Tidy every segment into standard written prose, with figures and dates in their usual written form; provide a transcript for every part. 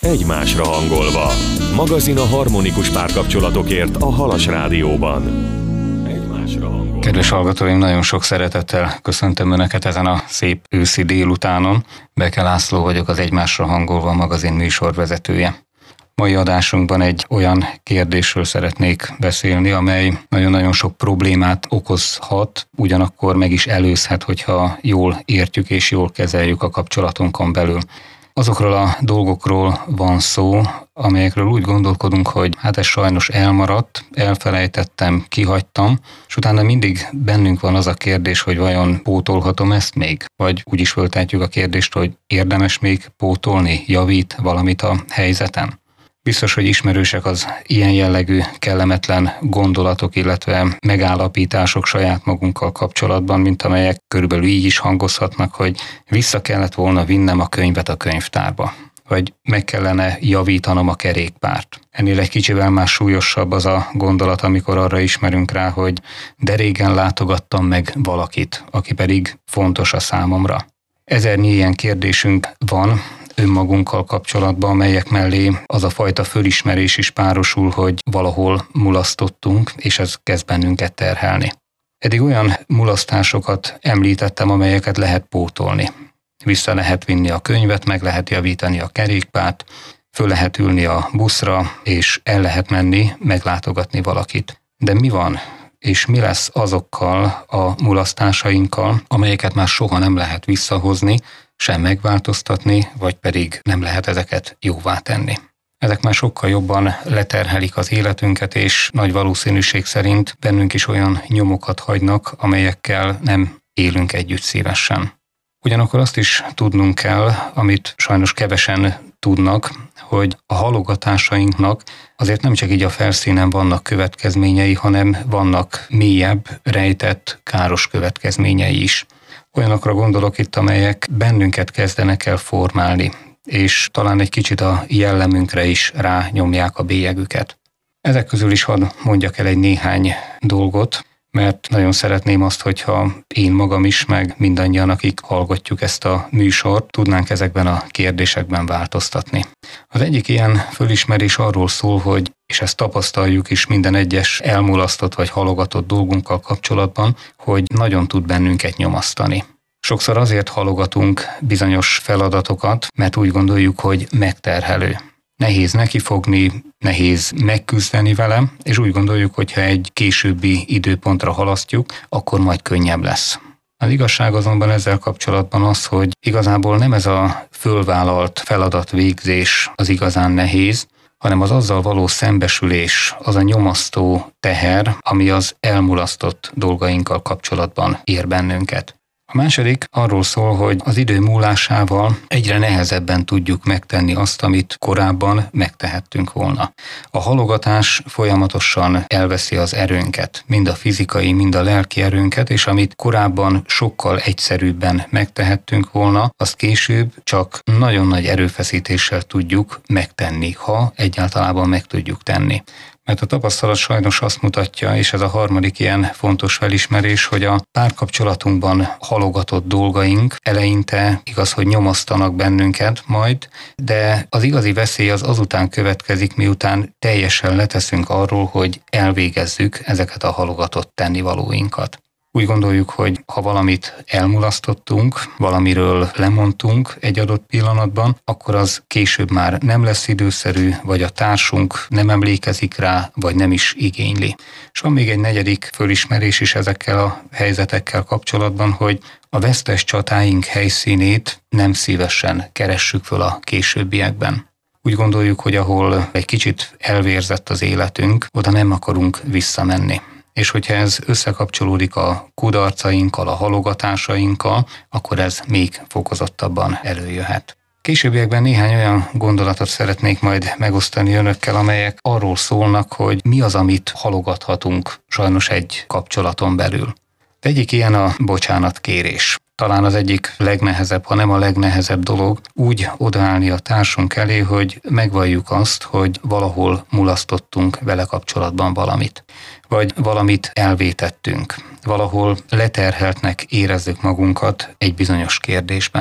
egymásra hangolva. Magazin a harmonikus párkapcsolatokért a Halas Rádióban. Egymásra hangolva. Kedves hallgatóim, nagyon sok szeretettel köszöntöm Önöket ezen a szép őszi délutánon. Beke László vagyok, az Egymásra hangolva magazin műsorvezetője. Mai adásunkban egy olyan kérdésről szeretnék beszélni, amely nagyon-nagyon sok problémát okozhat, ugyanakkor meg is előzhet, hogyha jól értjük és jól kezeljük a kapcsolatunkon belül. Azokról a dolgokról van szó, amelyekről úgy gondolkodunk, hogy hát ez sajnos elmaradt, elfelejtettem, kihagytam, és utána mindig bennünk van az a kérdés, hogy vajon pótolhatom ezt még? Vagy úgy is föltehetjük a kérdést, hogy érdemes még pótolni, javít valamit a helyzeten? Biztos, hogy ismerősek az ilyen jellegű kellemetlen gondolatok, illetve megállapítások saját magunkkal kapcsolatban, mint amelyek körülbelül így is hangozhatnak, hogy vissza kellett volna vinnem a könyvet a könyvtárba, vagy meg kellene javítanom a kerékpárt. Ennél egy kicsivel már súlyosabb az a gondolat, amikor arra ismerünk rá, hogy de régen látogattam meg valakit, aki pedig fontos a számomra. Ezernyi ilyen kérdésünk van önmagunkkal kapcsolatban, amelyek mellé az a fajta fölismerés is párosul, hogy valahol mulasztottunk, és ez kezd bennünket terhelni. Eddig olyan mulasztásokat említettem, amelyeket lehet pótolni. Vissza lehet vinni a könyvet, meg lehet javítani a kerékpárt, föl lehet ülni a buszra, és el lehet menni, meglátogatni valakit. De mi van, és mi lesz azokkal a mulasztásainkkal, amelyeket már soha nem lehet visszahozni, sem megváltoztatni, vagy pedig nem lehet ezeket jóvá tenni. Ezek már sokkal jobban leterhelik az életünket, és nagy valószínűség szerint bennünk is olyan nyomokat hagynak, amelyekkel nem élünk együtt szívesen. Ugyanakkor azt is tudnunk kell, amit sajnos kevesen tudnak, hogy a halogatásainknak azért nem csak így a felszínen vannak következményei, hanem vannak mélyebb, rejtett, káros következményei is. Olyanokra gondolok itt, amelyek bennünket kezdenek el formálni, és talán egy kicsit a jellemünkre is rányomják a bélyegüket. Ezek közül is hadd mondjak el egy néhány dolgot, mert nagyon szeretném azt, hogyha én magam is, meg mindannyian, akik hallgatjuk ezt a műsort, tudnánk ezekben a kérdésekben változtatni. Az egyik ilyen fölismerés arról szól, hogy, és ezt tapasztaljuk is minden egyes elmulasztott vagy halogatott dolgunkkal kapcsolatban, hogy nagyon tud bennünket nyomasztani. Sokszor azért halogatunk bizonyos feladatokat, mert úgy gondoljuk, hogy megterhelő. Nehéz nekifogni, nehéz megküzdeni vele, és úgy gondoljuk, hogy ha egy későbbi időpontra halasztjuk, akkor majd könnyebb lesz. Az igazság azonban ezzel kapcsolatban az, hogy igazából nem ez a fölvállalt feladatvégzés az igazán nehéz, hanem az azzal való szembesülés, az a nyomasztó teher, ami az elmulasztott dolgainkkal kapcsolatban ér bennünket. A második arról szól, hogy az idő múlásával egyre nehezebben tudjuk megtenni azt, amit korábban megtehettünk volna. A halogatás folyamatosan elveszi az erőnket, mind a fizikai, mind a lelki erőnket, és amit korábban sokkal egyszerűbben megtehettünk volna, azt később csak nagyon nagy erőfeszítéssel tudjuk megtenni, ha egyáltalán meg tudjuk tenni. Mert a tapasztalat sajnos azt mutatja, és ez a harmadik ilyen fontos felismerés, hogy a párkapcsolatunkban halogatott dolgaink eleinte igaz, hogy nyomasztanak bennünket majd, de az igazi veszély az azután következik, miután teljesen leteszünk arról, hogy elvégezzük ezeket a halogatott tennivalóinkat. Úgy gondoljuk, hogy ha valamit elmulasztottunk, valamiről lemondtunk egy adott pillanatban, akkor az később már nem lesz időszerű, vagy a társunk nem emlékezik rá, vagy nem is igényli. És van még egy negyedik fölismerés is ezekkel a helyzetekkel kapcsolatban, hogy a vesztes csatáink helyszínét nem szívesen keressük föl a későbbiekben. Úgy gondoljuk, hogy ahol egy kicsit elvérzett az életünk, oda nem akarunk visszamenni. És hogyha ez összekapcsolódik a kudarcainkkal, a halogatásainkkal, akkor ez még fokozottabban előjöhet. Későbbiekben néhány olyan gondolatot szeretnék majd megosztani önökkel, amelyek arról szólnak, hogy mi az, amit halogathatunk sajnos egy kapcsolaton belül. Egyik ilyen a bocsánatkérés. Talán az egyik legnehezebb, ha nem a legnehezebb dolog, úgy odaállni a társunk elé, hogy megvalljuk azt, hogy valahol mulasztottunk vele kapcsolatban valamit. Vagy valamit elvétettünk. Valahol leterheltnek érezzük magunkat egy bizonyos kérdésben.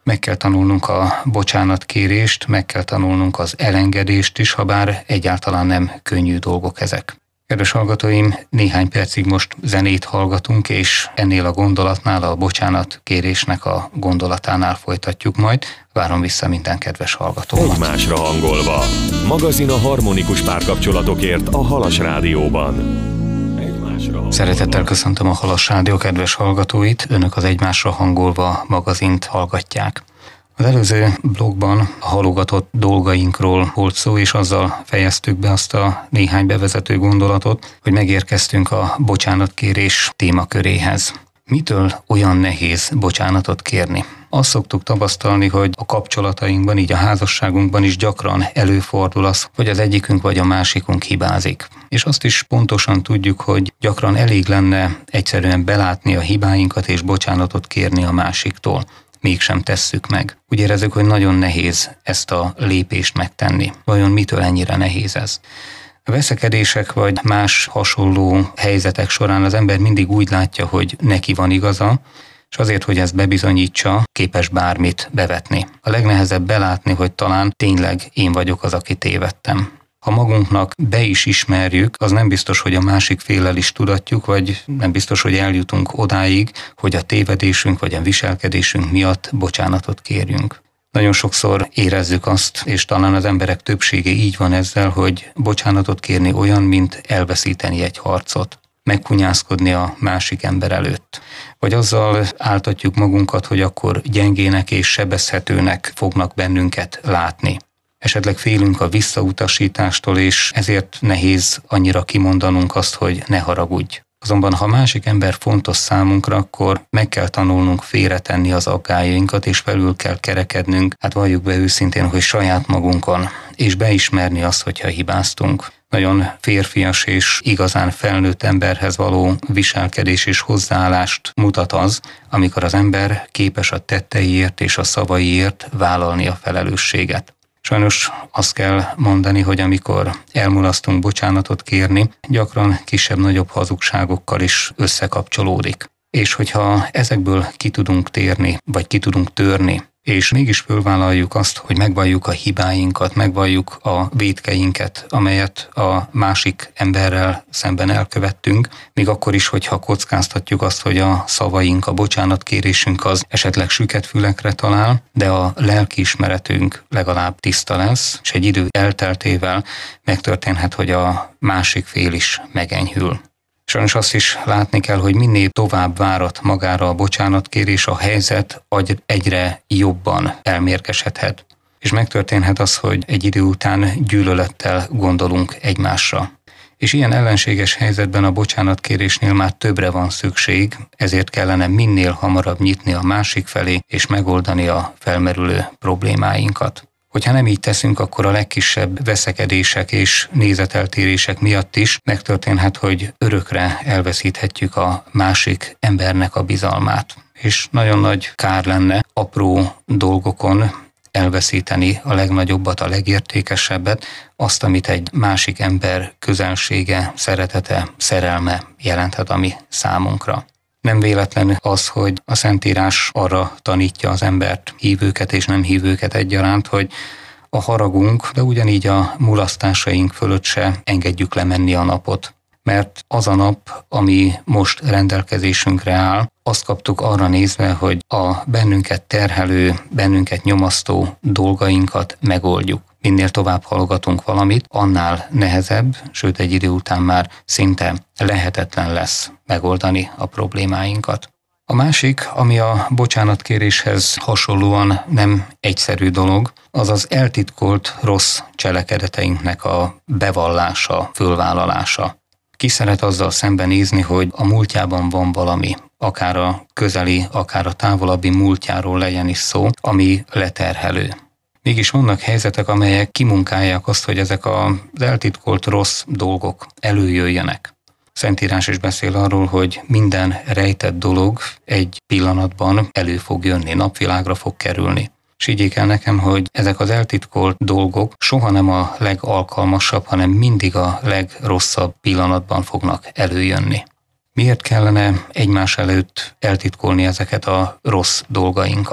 Meg kell tanulnunk a bocsánatkérést, meg kell tanulnunk az elengedést is, ha bár egyáltalán nem könnyű dolgok ezek. Kedves hallgatóim, néhány percig most zenét hallgatunk, és ennél a gondolatnál, a bocsánatkérésnek a gondolatánál folytatjuk majd. Várom vissza minden kedves hallgatómat. Egymásra hangolva. Magazin a harmonikus párkapcsolatokért a Halas Rádióban. Szeretettel köszöntöm a Halas Rádió kedves hallgatóit, önök az Egymásra hangolva magazint hallgatják. Az előző blogban a halogatott dolgainkról volt szó, és azzal fejeztük be azt a néhány bevezető gondolatot, hogy megérkeztünk a bocsánatkérés témaköréhez. Mitől olyan nehéz bocsánatot kérni? Azt szoktuk tapasztalni, hogy a kapcsolatainkban, így a házasságunkban is gyakran előfordul az, hogy az egyikünk vagy a másikunk hibázik. És azt is pontosan tudjuk, hogy gyakran elég lenne egyszerűen belátni a hibáinkat és bocsánatot kérni a másiktól. Mégsem tesszük meg. Úgy érezzük, hogy nagyon nehéz ezt a lépést megtenni. Vajon mitől ennyire nehéz ez? A veszekedések vagy más hasonló helyzetek során az ember mindig úgy látja, hogy neki van igaza, és azért, hogy ezt bebizonyítsa, képes bármit bevetni. A legnehezebb belátni, hogy talán tényleg én vagyok az, aki tévedtem. Ha magunknak be is ismerjük, az nem biztos, hogy a másik féllel is tudatjuk, vagy nem biztos, hogy eljutunk odáig, hogy a tévedésünk vagy a viselkedésünk miatt bocsánatot kérjünk. Nagyon sokszor érezzük azt, és talán az emberek többsége így van ezzel, hogy bocsánatot kérni olyan, mint elveszíteni egy harcot, megkunyászkodni a másik ember előtt. Vagy azzal áltatjuk magunkat, hogy akkor gyengének és sebezhetőnek fognak bennünket látni. Esetleg félünk a visszautasítástól, és ezért nehéz annyira kimondanunk azt, hogy ne haragudj. Azonban, ha másik ember fontos számunkra, akkor meg kell tanulnunk félretenni az aggályainkat, és felül kell kerekednünk, hát valljuk be őszintén, hogy saját magunkon, és beismerni azt, hogyha hibáztunk. Nagyon férfias és igazán felnőtt emberhez való viselkedés és hozzáállást mutat az, amikor az ember képes a tetteiért és a szavaiért vállalni a felelősséget. Sajnos azt kell mondani, hogy amikor elmulasztunk bocsánatot kérni, gyakran kisebb-nagyobb hazugságokkal is összekapcsolódik. És hogyha ezekből ki tudunk térni, vagy ki tudunk törni, és mégis fölvállaljuk azt, hogy megvalljuk a hibáinkat, megvalljuk a vétkeinket, amelyet a másik emberrel szemben elkövettünk, még akkor is, hogyha kockáztatjuk azt, hogy a szavaink, a bocsánatkérésünk az esetleg süket fülekre talál, de a lelkiismeretünk legalább tiszta lesz, és egy idő elteltével megtörténhet, hogy a másik fél is megenyhül. Sajnos azt is látni kell, hogy minél tovább várat magára a bocsánatkérés, a helyzet egyre jobban elmérgesedhet. És megtörténhet az, hogy egy idő után gyűlölettel gondolunk egymásra. És ilyen ellenséges helyzetben a bocsánatkérésnél már többre van szükség, ezért kellene minél hamarabb nyitni a másik felé és megoldani a felmerülő problémáinkat. Hogyha nem így teszünk, akkor a legkisebb veszekedések és nézeteltérések miatt is megtörténhet, hogy örökre elveszíthetjük a másik embernek a bizalmát. És nagyon nagy kár lenne apró dolgokon elveszíteni a legnagyobbat, a legértékesebbet, azt, amit egy másik ember közelsége, szeretete, szerelme jelenthet a mi számunkra. Nem véletlen az, hogy a Szentírás arra tanítja az embert, hívőket és nem hívőket egyaránt, hogy a haragunk, de ugyanígy a mulasztásaink fölött se engedjük lemenni a napot. Mert az a nap, ami most rendelkezésünkre áll, azt kaptuk arra nézve, hogy a bennünket terhelő, bennünket nyomasztó dolgainkat megoldjuk. Minél tovább halogatunk valamit, annál nehezebb, sőt egy idő után már szinte lehetetlen lesz megoldani a problémáinkat. A másik, ami a bocsánatkéréshez hasonlóan nem egyszerű dolog, az az eltitkolt rossz cselekedeteinknek a bevallása, fölvállalása. Ki szeret azzal szembenézni, hogy a múltjában van valami, akár a közeli, akár a távolabbi múltjáról legyen is szó, ami leterhelő. Mégis vannak helyzetek, amelyek kimunkálják azt, hogy ezek az eltitkolt rossz dolgok előjöjjenek. Szentírás is beszél arról, hogy minden rejtett dolog egy pillanatban elő fog jönni, napvilágra fog kerülni. És higgyék el nekem, hogy ezek az eltitkolt dolgok soha nem a legalkalmasabb, hanem mindig a legrosszabb pillanatban fognak előjönni. Miért kellene egymás előtt eltitkolni ezeket a rossz dolgainkat?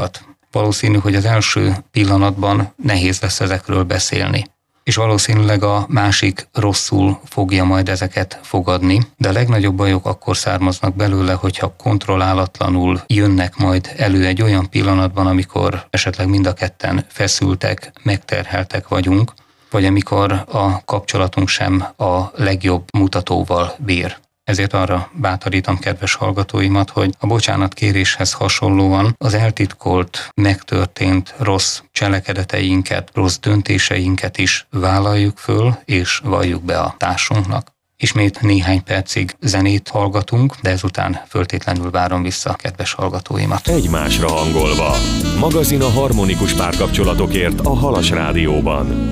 valószínű, hogy az első pillanatban nehéz lesz ezekről beszélni. És valószínűleg a másik rosszul fogja majd ezeket fogadni, de a legnagyobb bajok akkor származnak belőle, hogyha kontrollálatlanul jönnek majd elő egy olyan pillanatban, amikor esetleg mind a ketten feszültek, megterheltek vagyunk, vagy amikor a kapcsolatunk sem a legjobb mutatóval bír. Ezért arra bátorítom kedves hallgatóimat, hogy a bocsánatkéréshez hasonlóan az eltitkolt, megtörtént rossz cselekedeteinket, rossz döntéseinket is vállaljuk föl, és valljuk be a társunknak. Ismét néhány percig zenét hallgatunk, de ezután föltétlenül várom vissza a kedves hallgatóimat. Egymásra hangolva. Magazin a harmonikus párkapcsolatokért a Halas Rádióban.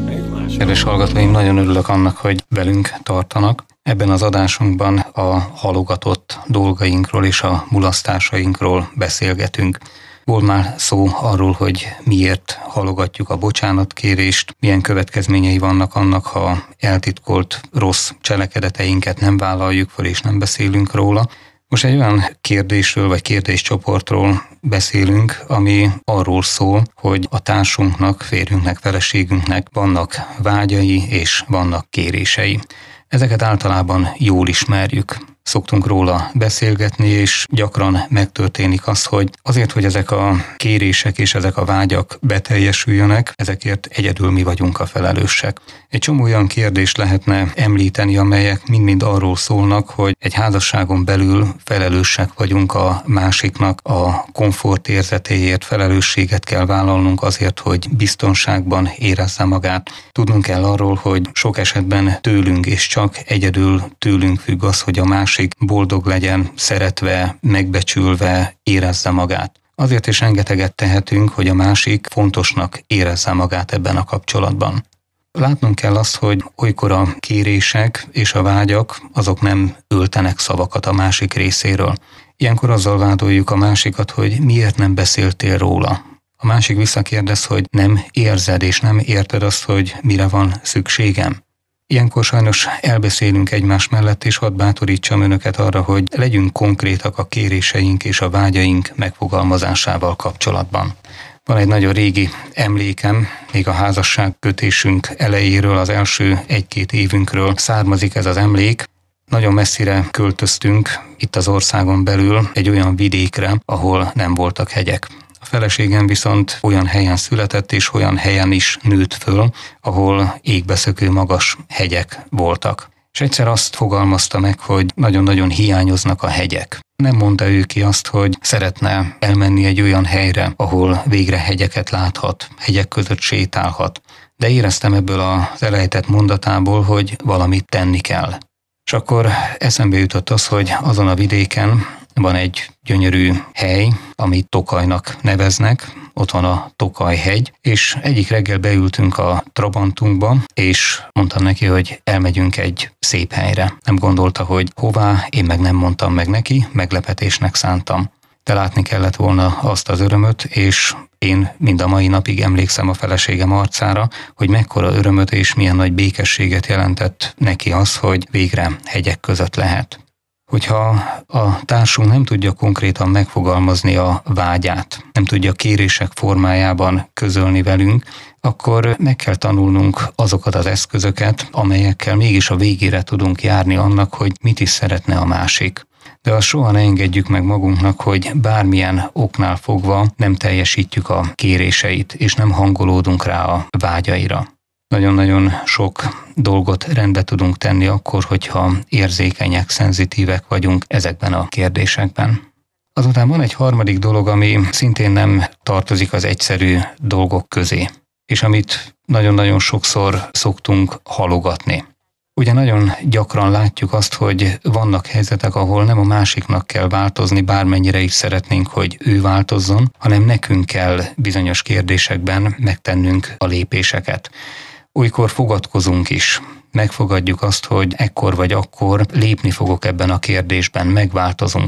Kedves hallgatóim, nagyon örülök annak, hogy velünk tartanak. Ebben az adásunkban a halogatott dolgainkról és a mulasztásainkról beszélgetünk. Volt már szó arról, hogy miért halogatjuk a bocsánatkérést, milyen következményei vannak annak, ha eltitkolt rossz cselekedeteinket nem vállaljuk fel és nem beszélünk róla. Most egy olyan kérdésről vagy kérdéscsoportról beszélünk, ami arról szól, hogy a társunknak, férjünknek, feleségünknek vannak vágyai és vannak kérései. Ezeket általában jól ismerjük. Szoktunk róla beszélgetni, és gyakran megtörténik az, hogy azért, hogy ezek a kérések és ezek a vágyak beteljesüljenek, ezekért egyedül mi vagyunk a felelősek. Egy csomó olyan kérdést lehetne említeni, amelyek mind-mind arról szólnak, hogy egy házasságon belül felelősek vagyunk a másiknak, a komfortérzetéért felelősséget kell vállalnunk azért, hogy biztonságban érezze magát. Tudnunk kell arról, hogy sok esetben tőlünk és csak egyedül tőlünk függ az, hogy a másik boldog legyen, szeretve, megbecsülve érezze magát. Azért is rengeteget tehetünk, hogy a másik fontosnak érezze magát ebben a kapcsolatban. Látnunk kell azt, hogy olykor a kérések és a vágyak azok nem öltenek szavakat a másik részéről. Ilyenkor azzal vádoljuk a másikat, hogy miért nem beszéltél róla. A másik visszakérdez, hogy nem érzed és nem érted azt, hogy mire van szükségem. Ilyenkor sajnos elbeszélünk egymás mellett, és hadd bátorítsam önöket arra, hogy legyünk konkrétak a kéréseink és a vágyaink megfogalmazásával kapcsolatban. Van egy nagyon régi emlékem, még a házasságkötésünk elejéről, az első 1-2 évünkről származik ez az emlék. Nagyon messzire költöztünk itt az országon belül egy olyan vidékre, ahol nem voltak hegyek. A feleségem viszont olyan helyen született, és olyan helyen is nőtt föl, ahol égbeszökő magas hegyek voltak. És egyszer azt fogalmazta meg, hogy nagyon-nagyon hiányoznak a hegyek. Nem mondta ő ki azt, hogy szeretne elmenni egy olyan helyre, ahol végre hegyeket láthat, hegyek között sétálhat. De éreztem ebből az elejtett mondatából, hogy valamit tenni kell. És akkor eszembe jutott az, hogy azon a vidéken van egy gyönyörű hely, amit Tokajnak neveznek, ott van a Tokaj-hegy, és egyik reggel beültünk a Trabantunkba, és mondtam neki, hogy elmegyünk egy szép helyre. Nem gondolta, hogy hová, én meg nem mondtam meg neki, meglepetésnek szántam. De látni kellett volna azt az örömöt, és én mind a mai napig emlékszem a feleségem arcára, hogy mekkora örömöt és milyen nagy békességet jelentett neki az, hogy végre hegyek között lehet. Hogyha a társunk nem tudja konkrétan megfogalmazni a vágyát, nem tudja kérések formájában közölni velünk, akkor meg kell tanulnunk azokat az eszközöket, amelyekkel mégis a végére tudunk járni annak, hogy mit is szeretne a másik. De azt soha ne engedjük meg magunknak, hogy bármilyen oknál fogva nem teljesítjük a kéréseit, és nem hangolódunk rá a vágyaira. Nagyon-nagyon sok dolgot rendbe tudunk tenni akkor, hogyha érzékenyek, szenzitívek vagyunk ezekben a kérdésekben. Azután van egy harmadik dolog, ami szintén nem tartozik az egyszerű dolgok közé, és amit nagyon-nagyon sokszor szoktunk halogatni. Ugye nagyon gyakran látjuk azt, hogy vannak helyzetek, ahol nem a másiknak kell változni, bármennyire is szeretnénk, hogy ő változzon, hanem nekünk kell bizonyos kérdésekben megtennünk a lépéseket. Olykor fogadkozunk is. Megfogadjuk azt, hogy ekkor vagy akkor lépni fogok ebben a kérdésben, megváltozunk.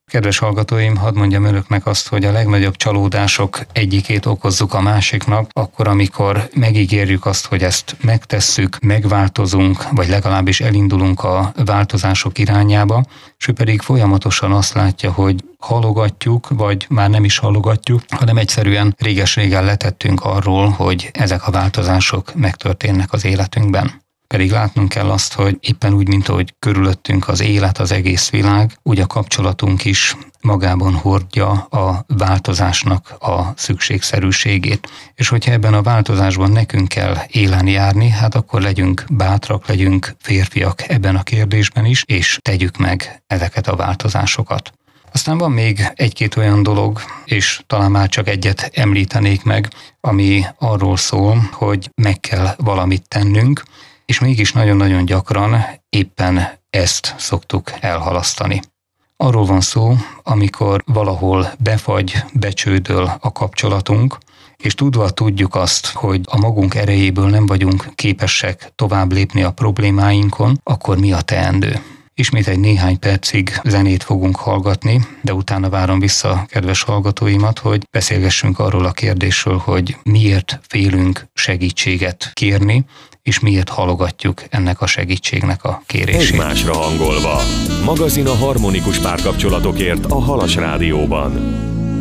Kedves hallgatóim, hadd mondjam önöknek azt, hogy a legnagyobb csalódások egyikét okozzuk a másiknak, akkor, amikor megígérjük azt, hogy ezt megtesszük, megváltozunk, vagy legalábbis elindulunk a változások irányába, és ő pedig folyamatosan azt látja, hogy halogatjuk, vagy már nem is halogatjuk, hanem egyszerűen réges-régen letettünk arról, hogy ezek a változások megtörténnek az életünkben. Pedig látnunk kell azt, hogy éppen úgy, mint ahogy körülöttünk az élet, az egész világ, úgy a kapcsolatunk is magában hordja a változásnak a szükségszerűségét. És hogyha ebben a változásban nekünk kell élen járni, hát akkor legyünk bátrak, legyünk férfiak ebben a kérdésben is, és tegyük meg ezeket a változásokat. Aztán van még egy-két olyan dolog, és talán már csak egyet említenék meg, ami arról szól, hogy meg kell valamit tennünk, és mégis nagyon-nagyon gyakran éppen ezt szoktuk elhalasztani. Arról van szó, amikor valahol befagy, becsődöl a kapcsolatunk, és tudjuk azt, hogy a magunk erejéből nem vagyunk képesek tovább lépni a problémáinkon, akkor mi a teendő? Ismét egy néhány percig zenét fogunk hallgatni, de utána várom vissza kedves hallgatóimat, hogy beszélgessünk arról a kérdésről, hogy miért félünk segítséget kérni, és miért halogatjuk ennek a segítségnek a kérését. Egymásra hangolva. Magazin a harmonikus párkapcsolatokért a Halas Rádióban.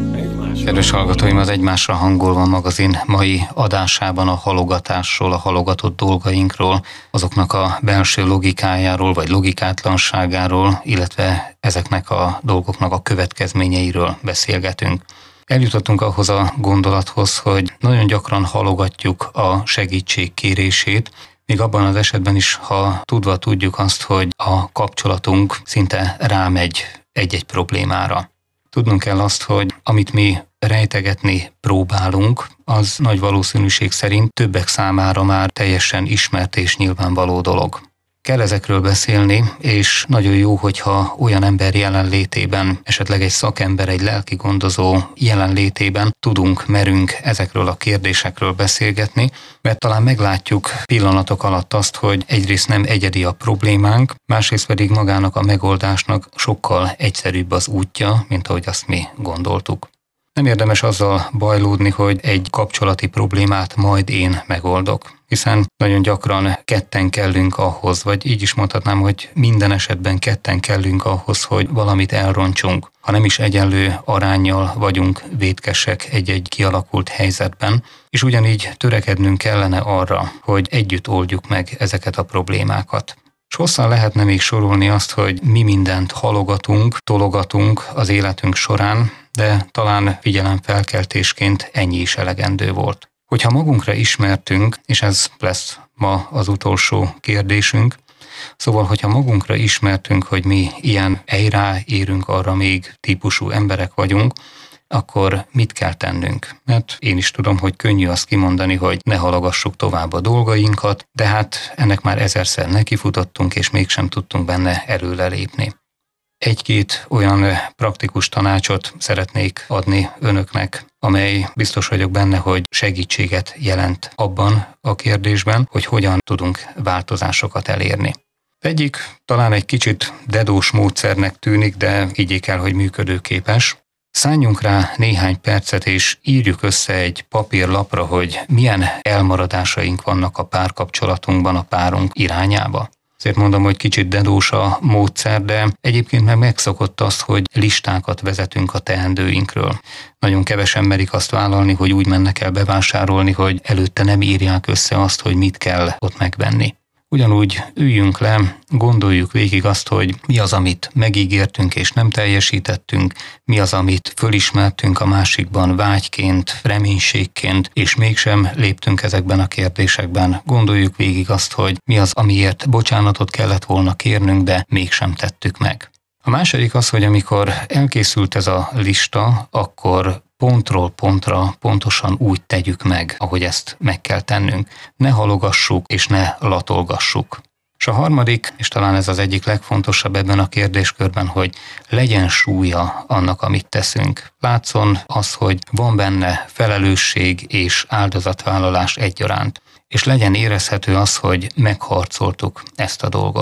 Kedves hallgatóim, az Egymásra hangolva magazin mai adásában a halogatásról, a halogatott dolgainkról, azoknak a belső logikájáról vagy logikátlanságáról, illetve ezeknek a dolgoknak a következményeiről beszélgetünk. Eljutottunk ahhoz a gondolathoz, hogy nagyon gyakran halogatjuk a segítség kérését, még abban az esetben is, ha tudjuk azt, hogy a kapcsolatunk szinte rámegy egy-egy problémára. Tudnunk kell azt, hogy amit mi rejtegetni próbálunk, az nagy valószínűség szerint többek számára már teljesen ismert és nyilvánvaló dolog. Kell ezekről beszélni, és nagyon jó, hogyha olyan ember jelenlétében, esetleg egy szakember, egy lelki gondozó jelenlétében merünk ezekről a kérdésekről beszélgetni, mert talán meglátjuk pillanatok alatt azt, hogy egyrészt nem egyedi a problémánk, másrészt pedig magának a megoldásnak sokkal egyszerűbb az útja, mint ahogy azt mi gondoltuk. Nem érdemes azzal bajlódni, hogy egy kapcsolati problémát majd én megoldok, hiszen nagyon gyakran ketten kellünk ahhoz, vagy így is mondhatnám, hogy minden esetben ketten kellünk ahhoz, hogy valamit elrontsunk. Ha nem is egyenlő aránnyal vagyunk vétkesek egy-egy kialakult helyzetben, és ugyanígy törekednünk kellene arra, hogy együtt oldjuk meg ezeket a problémákat. És hosszan lehetne még sorolni azt, hogy mi mindent halogatunk, tologatunk az életünk során, de talán figyelemfelkeltésként ennyi is elegendő volt. Hogyha magunkra ismertünk, és ez lesz ma az utolsó kérdésünk, szóval, hogyha magunkra ismertünk, hogy mi ilyen érünk arra még típusú emberek vagyunk, akkor mit kell tennünk? Mert én is tudom, hogy könnyű azt kimondani, hogy ne halogassuk tovább a dolgainkat, de hát ennek már ezerszer nekifutottunk, és mégsem tudtunk benne előrelépni. Egy-két olyan praktikus tanácsot szeretnék adni önöknek, amely biztos vagyok benne, hogy segítséget jelent abban a kérdésben, hogy hogyan tudunk változásokat elérni. Egyik talán egy kicsit dedós módszernek tűnik, de higgyék el, hogy működőképes. Szálljunk rá néhány percet, és írjuk össze egy papírlapra, hogy milyen elmaradásaink vannak a párkapcsolatunkban, a párunk irányába. Azért mondom, hogy kicsit dedós a módszer, de egyébként meg megszokott az, hogy listákat vezetünk a teendőinkről. Nagyon kevesen merik azt vállalni, hogy úgy mennek el bevásárolni, hogy előtte nem írják össze azt, hogy mit kell ott megvenni. Ugyanúgy üljünk le, gondoljuk végig azt, hogy mi az, amit megígértünk és nem teljesítettünk, mi az, amit fölismertünk a másikban vágyként, reménységként, és mégsem léptünk ezekben a kérdésekben. Gondoljuk végig azt, hogy mi az, amiért bocsánatot kellett volna kérnünk, de mégsem tettük meg. A második az, hogy amikor elkészült ez a lista, akkor pontról pontra pontosan úgy tegyük meg, ahogy ezt meg kell tennünk. Ne halogassuk és ne latolgassuk. És a harmadik, és talán ez az egyik legfontosabb ebben a kérdéskörben, hogy legyen súlya annak, amit teszünk. Látszon az, hogy van benne felelősség és áldozatvállalás egyaránt. És legyen érezhető az, hogy megharcoltuk ezt a dolgot.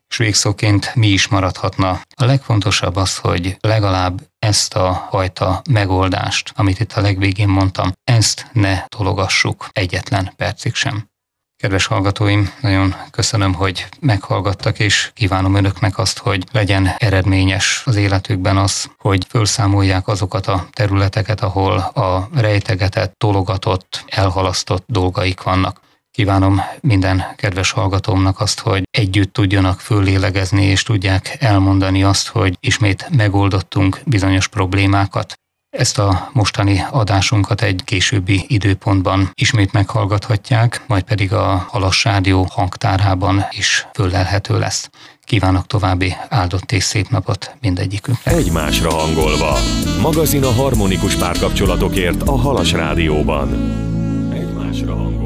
és végszóként mi is maradhatna. A legfontosabb az, hogy legalább ezt a fajta megoldást, amit itt a legvégén mondtam, ezt ne tologassuk egyetlen percig sem. Kedves hallgatóim, nagyon köszönöm, hogy meghallgattak, és kívánom önöknek azt, hogy legyen eredményes az életükben az, hogy felszámolják azokat a területeket, ahol a rejtegetett, tologatott, elhalasztott dolgaik vannak. Kívánom minden kedves hallgatómnak azt, hogy együtt tudjanak föllélegezni, és tudják elmondani azt, hogy ismét megoldottunk bizonyos problémákat. Ezt a mostani adásunkat egy későbbi időpontban ismét meghallgathatják, majd pedig a Halas Rádió hangtárában is föllelhető lesz. Kívánok további áldott és szép napot mindegyikünknek. Egymásra hangolva. Magazin a harmonikus párkapcsolatokért a Halas Rádióban. Egymásra hangolva.